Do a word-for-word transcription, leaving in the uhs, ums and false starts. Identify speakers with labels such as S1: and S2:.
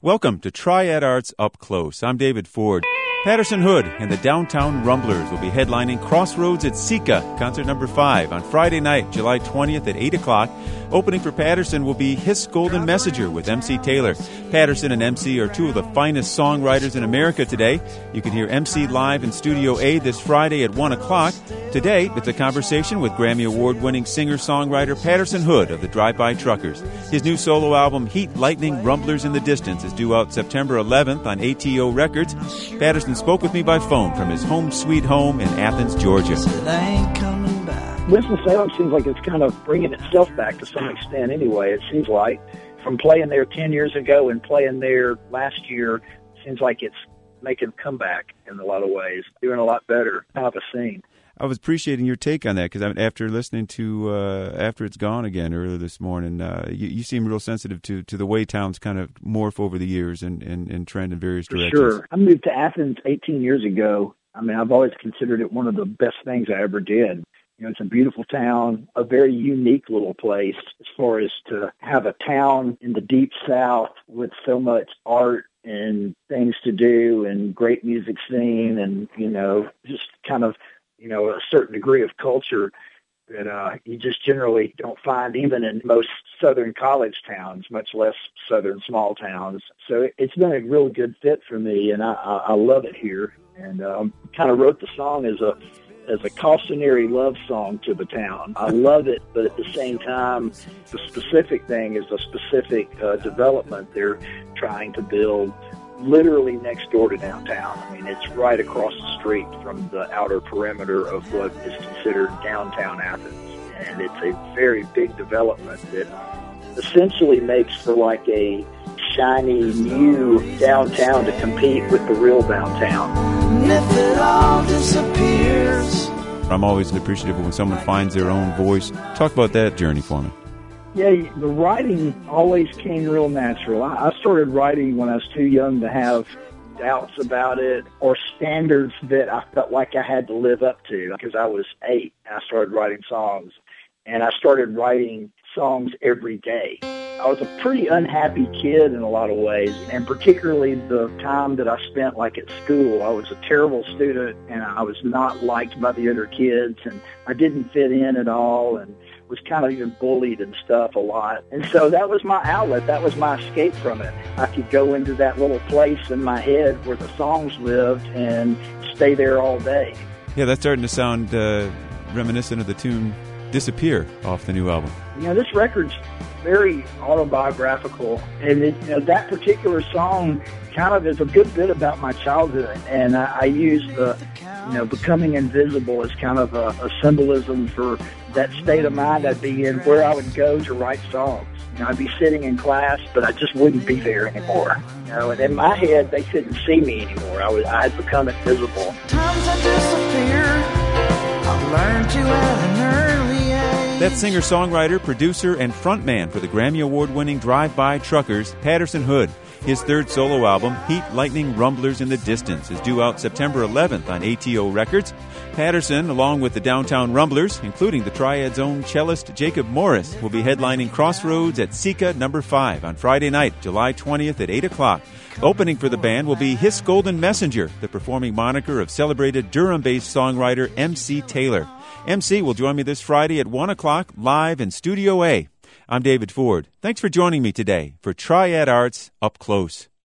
S1: Welcome to Triad Arts Up Close. I'm David Ford. Patterson Hood and the Downtown Rumblers will be headlining Crossroads at Sika, concert number five, on Friday night, July twentieth at eight o'clock. Opening for Patterson will be His Golden Messenger with M C Taylor. Patterson and M C are two of the finest songwriters in America today. You can hear M C live in Studio A this Friday at one o'clock. Today, it's a conversation with Grammy Award-winning singer-songwriter Patterson Hood of the Drive-By Truckers. His new solo album, Heat, Lightning, Rumblers in the Distance, is due out September eleventh on A T O Records. Patterson spoke with me by phone from his home sweet home in Athens, Georgia.
S2: Winston-Salem seems like it's kind of bringing itself back to some extent anyway. It seems like from playing there ten years ago and playing there last year, it seems like it's making a comeback in a lot of ways, doing a lot better out of a scene.
S1: I was appreciating your take on that because after listening to uh, After It's Gone Again earlier this morning, uh, you, you seem real sensitive to, to the way towns kind of morph over the years and, and, and trend in various
S2: For
S1: directions.
S2: Sure. I moved to Athens eighteen years ago. I mean, I've always considered it one of the best things I ever did. You know, it's a beautiful town, a very unique little place as far as to have a town in the deep South with so much art and things to do and great music scene and, you know, just kind of, you know, a certain degree of culture that uh, you just generally don't find even in most southern college towns, much less southern small towns. So it's been a real good fit for me, and I, I, I love it here. And um, kind of wrote the song as a as a cautionary love song to the town. I love it, but at the same time, the specific thing is a specific uh, development they're trying to build literally next door to downtown. I mean, it's right across the street from the outer perimeter of what is considered downtown Athens. And it's a very big development that essentially makes for like a shiny new downtown to compete with the real downtown. And if it all disappears.
S1: I'm always appreciative when someone finds their own voice. Talk about that journey for me.
S2: Yeah, the writing always came real natural. I started writing when I was too young to have doubts about it or standards that I felt like I had to live up to because I was eight and I started writing songs. And I started writing songs every day. I was a pretty unhappy kid in a lot of ways, and particularly the time that I spent like at school. I was a terrible student, and I was not liked by the other kids, and I didn't fit in at all, and was kind of even bullied and stuff a lot. And so that was my outlet. That was my escape from it. I could go into that little place in my head where the songs lived and stay there all day.
S1: Yeah, that's starting to sound uh, reminiscent of the tune Disappear off the new album.
S2: You know, this record's very autobiographical, and it, you know, that particular song kind of is a good bit about my childhood, and I, I use the, you know, becoming invisible as kind of a, a symbolism for that state of mind I'd be in, where I would go to write songs. You know, I'd be sitting in class, but I just wouldn't be there anymore. You know, and in my head, they couldn't see me anymore. I was, I had become invisible.
S3: Times I disappear, I've learned to at an early age.
S1: That singer-songwriter, producer, and frontman for the Grammy Award-winning Drive-By Truckers, Patterson Hood. His third solo album, Heat, Lightning, Rumblers in the Distance, is due out September eleventh on A T O Records. Patterson, along with the Downtown Rumblers, including the Triad's own cellist Jacob Morris, will be headlining Crossroads at Sika number five on Friday night, July twentieth at eight o'clock. Opening for the band will be His Golden Messenger, the performing moniker of celebrated Durham-based songwriter M C Taylor. M C will join me this Friday at one o'clock live in Studio A. I'm David Ford. Thanks for joining me today for Triad Arts Up Close.